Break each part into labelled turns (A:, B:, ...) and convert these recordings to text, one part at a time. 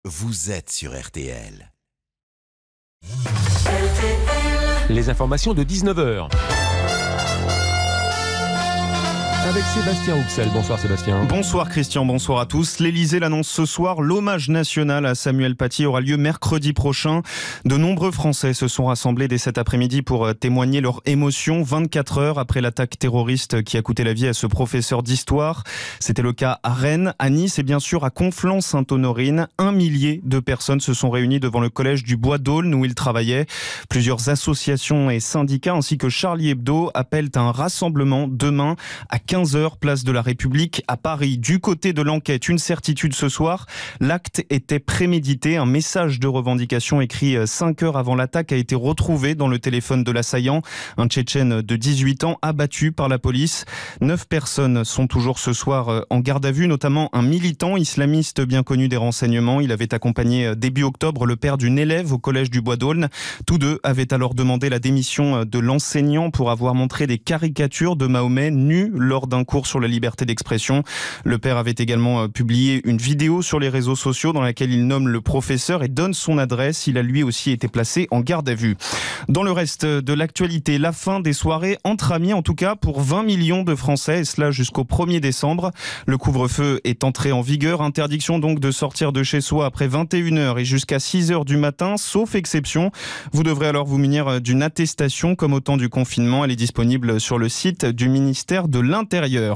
A: vous êtes sur RTL.
B: Les informations de 19h. Avec Sébastien Rouxel. Bonsoir Sébastien.
C: Bonsoir Christian, bonsoir à tous. L'Élysée l'annonce ce soir, l'hommage national à Samuel Paty aura lieu mercredi prochain. De nombreux Français se sont rassemblés dès cet après-midi pour témoigner leur émotion 24 heures après l'attaque terroriste qui a coûté la vie à ce professeur d'histoire. C'était le cas à Rennes, à Nice et bien sûr à Conflans-Sainte-Honorine. 1 millier de personnes se sont réunies devant le collège du Bois d'Aulne où il travaillait. Plusieurs associations et syndicats ainsi que Charlie Hebdo appellent à un rassemblement demain à 15h, place de la République à Paris. Du côté de l'enquête, une certitude ce soir, l'acte était prémédité. Un message de revendication écrit 5 heures avant l'attaque a été retrouvé dans le téléphone de l'assaillant. Un Tchétchène de 18 ans abattu par la police. 9 personnes sont toujours ce soir en garde à vue, notamment un militant islamiste bien connu des renseignements. Il avait accompagné début octobre le père d'une élève au collège du Bois d'Aulne. Tous deux avaient alors demandé la démission de l'enseignant pour avoir montré des caricatures de Mahomet nu lors d'un cours sur la liberté d'expression. Le père avait également publié une vidéo sur les réseaux sociaux dans laquelle il nomme le professeur et donne son adresse. Il a lui aussi été placé en garde à vue. Dans le reste de l'actualité, la fin des soirées entre amis, en tout cas pour 20 millions de Français, et cela jusqu'au 1er décembre. Le couvre-feu est entré en vigueur. Interdiction donc de sortir de chez soi après 21h et jusqu'à 6h du matin, sauf exception. Vous devrez alors vous munir d'une attestation comme au temps du confinement. Elle est disponible sur le site du ministère de l'Intérieur.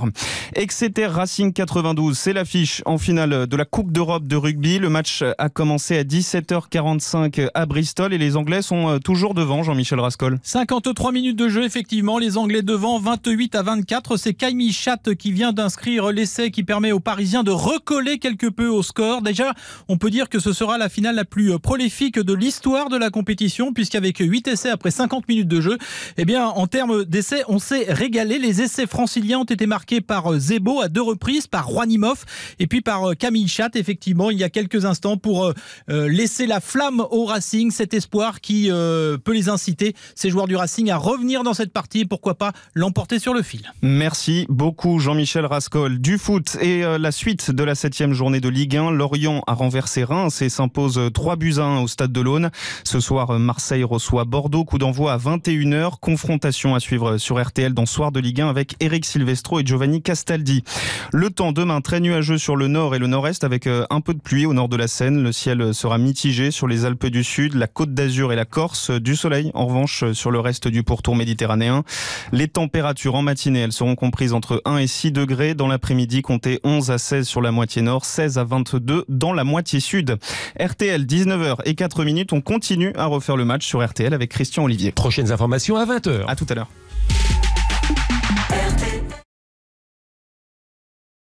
C: Exeter Racing 92, c'est l'affiche en finale de la Coupe d'Europe de rugby. Le match a commencé à 17h45 à Bristol et les Anglais sont toujours devant, Jean-Michel Rascol.
D: 53 minutes de jeu, effectivement, les Anglais devant 28-24. C'est Kyle Chat qui vient d'inscrire l'essai qui permet aux Parisiens de recoller quelque peu au score. Déjà, on peut dire que ce sera la finale la plus prolifique de l'histoire de la compétition, puisqu'avec 8 essais après 50 minutes de jeu, eh bien, en termes d'essais, on s'est régalé. Les essais franciliens ont été marqués par Zebo à 2 reprises, par Juanimov et puis par Camille Chat, effectivement, il y a quelques instants pour laisser la flamme au Racing, cet espoir qui peut les inciter, ces joueurs du Racing, à revenir dans cette partie et pourquoi pas l'emporter sur le fil.
C: Merci beaucoup Jean-Michel Rascol. Du foot et la suite de la 7e journée de Ligue 1, Lorient a renversé Reims et s'impose 3-1 au stade de l'Aune. Ce soir, Marseille reçoit Bordeaux, coup d'envoi à 21h. Confrontation à suivre sur RTL dans Soir de Ligue 1 avec Eric Silvestro et Giovanni Castaldi. Le temps demain très nuageux sur le nord et le nord-est avec un peu de pluie au nord de la Seine. Le ciel sera mitigé sur les Alpes du Sud, la Côte d'Azur et la Corse. Du soleil en revanche sur le reste du pourtour méditerranéen. Les températures en matinée, elles seront comprises entre 1 et 6 degrés. Dans l'après-midi, comptez 11 à 16 sur la moitié nord, 16 à 22 dans la moitié sud. RTL, 19h04. On continue à refaire le match sur RTL avec Christian Olivier.
B: Prochaines informations à 20h.
C: À tout à l'heure.